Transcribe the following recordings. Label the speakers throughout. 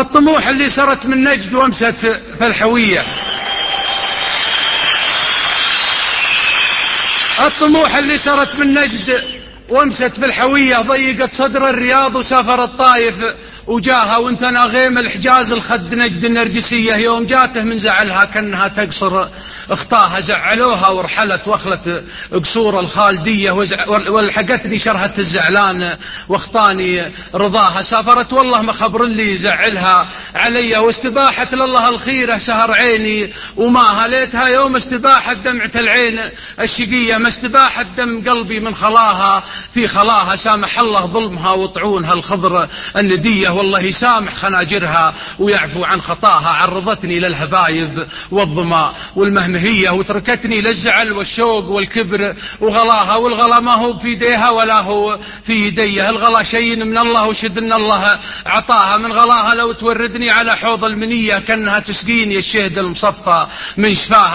Speaker 1: الطموح اللي سرت من نجد وامست في الحوية، الطموح اللي سرت من نجد وامست في الحوية، ضيقت صدر الرياض وسافرت طايف وجاها وانثنى غيم الحجاز الخد نجد النرجسية. يوم جاته من زعلها كأنها تقصر اخطاها زعلوها ورحلت واخلت قصور الخالدية، والحقتني شرهة الزعلان واخطاني رضاها. سافرت والله ما خبر اللي يزعلها علي، واستباحت لله الخيرة سهر عيني وماها. ليتها يوم استباحت دمعة العين الشقية، ما استباحت دم قلبي من خلاها في خلاها. سامح الله ظلمها وطعونها الخضر الندية، والله يسامح خناجرها ويعفو عن خطاها. عرضتني للهبايب والظما والمهمهية، وتركتني للزعل والشوق والكبر وغلاها. والغلا ما هو في يديها ولا هو في يديه، الغلا شيء من الله وشذن الله عطاها. من غلاها لو توردني على حوض المنية كأنها تسقيني الشهد المصفى من شفاها.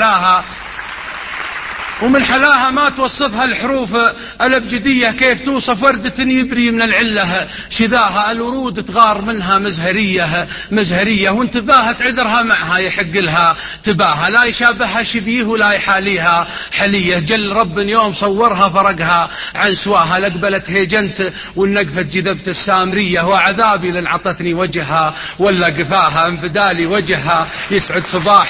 Speaker 1: ومن حلاها ما توصفها الحروف الأبجدية، كيف توصف وردة يبري من العلة شذاها. الورود تغار منها مزهرية وانتباهت عذرها معها يحق لها تباها. لا يشابهها شبيه ولا يحاليها حلية، جل رب يوم صورها فرقها عن سواها. لقبلت هيجنت والنقفة جذبت السامرية، وعذابي لن عطتني وجهها ولا قفاها. انبدالي وجهها يسعد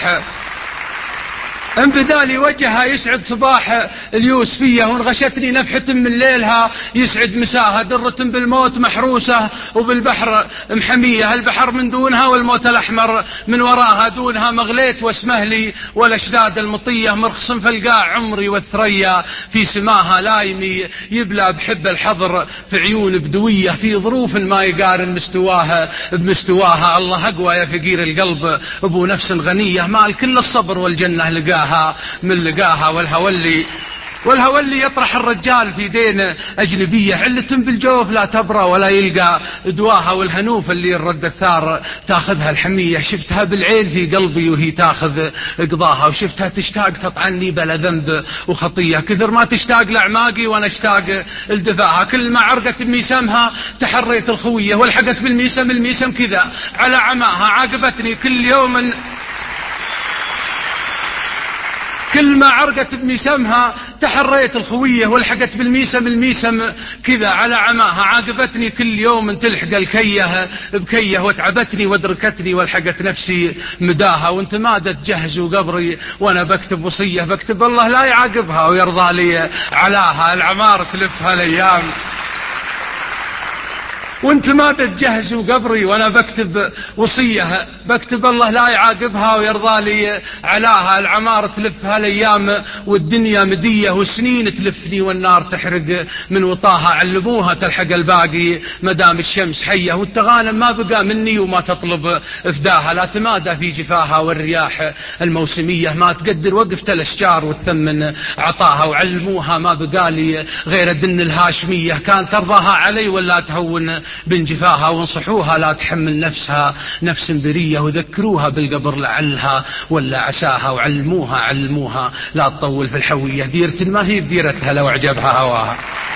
Speaker 1: صباح اليوسفية، وانغشتني نفحة من ليلها يسعد مساها. درة بالموت محروسة وبالبحر محمية، البحر من دونها والموت الأحمر من وراها. دونها مغليت واسمه لي والأشداد المطية، مرخص في القاع عمري والثريا في سماها. لايمي يبلى بحب الحضر في عيون بدوية، في ظروف ما يقارن مستواها بمستواها. الله أقوى يا فقير القلب أبو نفس غنية، مال كل الصبر والجنة لقاها من لقاها. والهولي يطرح الرجال في دين أجنبية، علة بالجوف لا تبرى ولا يلقى دواها. والهنوف اللي الرد الثار تاخذها الحمية، شفتها بالعين في قلبي وهي تاخذ قضاها. وشفتها تشتاق تطعني بلا ذنب وخطية، كثر ما تشتاق لأعماقي وانا اشتاق لدفاها. كل ما عرقت بميسمها تحريت الخوية، والحقت الميسم كذا على عماها. عاقبتني كل ما عرقت بميسمها تحريت الخوية، والحقت بالميسم كذا على عماها. عاقبتني كل يوم تلحق الكيه بكيه، وتعبتني وادركتني والحقت نفسي مداها. وانت مادت جهزوا قبري وانا بكتب وصية، بكتب الله لا يعاقبها ويرضى لي علاها. العمار تلفها الايام، وانت ما تجهزوا قبري وانا بكتب وصية، بكتب الله لا يعاقبها ويرضى لي علاها. العمار تلفها الايام والدنيا مدية، وسنين تلفني والنار تحرق من وطاها. علموها تلحق الباقي مدام الشمس حية، والتغانم ما بقى مني وما تطلب افداها. لا تمادى في جفاها والرياح الموسمية، ما تقدر وقفت الاشجار وتثمن عطاها. وعلموها ما بقى لي غير الدن الهاشمية، كان ترضاها علي ولا تهون بن جفاها. وانصحوها لا تحمل نفسها نفس برية، وذكروها بالقبر لعلها ولا عساها. وعلموها لا تطول في الحوية، ديرة ما هي بديرتها لو عجبها هواها.